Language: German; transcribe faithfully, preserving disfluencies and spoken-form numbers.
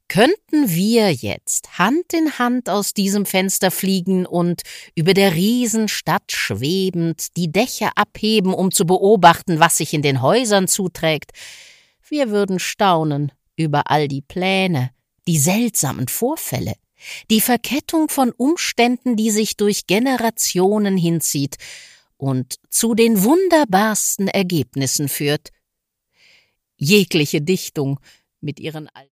Könnten wir jetzt Hand in Hand aus diesem Fenster fliegen und über der Riesenstadt schwebend die Dächer abheben, um zu beobachten, was sich in den Häusern zuträgt, wir würden staunen über all die Pläne, die seltsamen Vorfälle, die Verkettung von Umständen, die sich durch Generationen hinzieht und zu den wunderbarsten Ergebnissen führt. Jegliche Dichtung mit ihren